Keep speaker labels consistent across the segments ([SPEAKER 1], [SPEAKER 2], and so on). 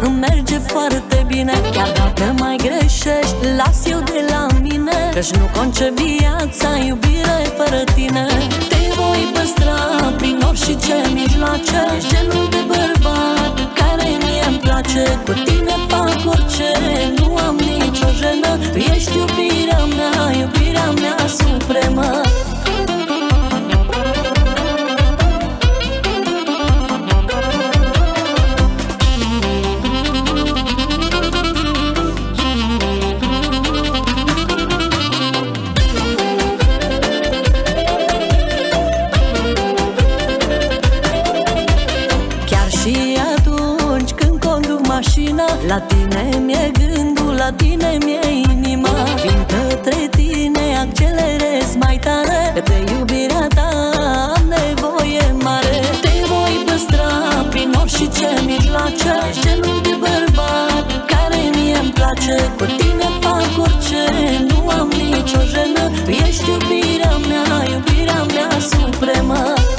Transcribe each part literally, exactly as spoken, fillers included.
[SPEAKER 1] îmi merge foarte bine. Chiar dacă mai greșești, las eu de la mine, căci nu concep viața, iubire fără tine. Te voi păstra prin orice mijloace. Ești genul de bărbat care mie-mi place. Cu tine fac orice, nu am nicio jenă. Tu ești iubirea mea, iubirea mea supremă. La tine mi-e gândul, la tine mi-e inima. Vin către tine, accelerez mai tare, că de iubirea ta am nevoie mare. Te voi păstra prin orice mijloace. Ești genul de bărbat care mie-mi place. Cu tine fac orice, nu am nicio jenă. Tu ești iubirea mea, iubirea mea supremă.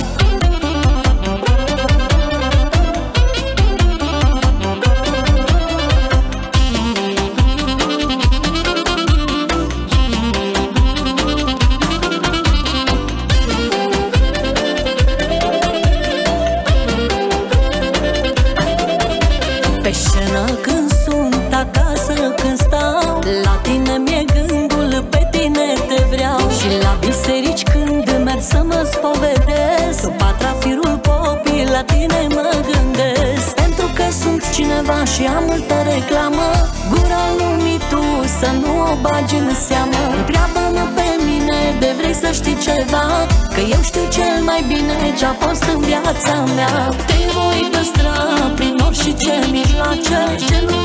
[SPEAKER 1] Pe scenă când sunt, acasă când stau, la tine mi-e gândul, pe tine te vreau. Și la biserici când merg să mă spovedesc, cu patrafirul popii, la tine mă gândesc. Pentru că sunt cineva și am multă reclamă, gura lumii tu să nu o bagi în seamă. Întreabă-mă pe mine de vrei să știi ceva, că eu știu cel mai bine ce-a fost în viața mea. Te voi păstra prin orice mijloace.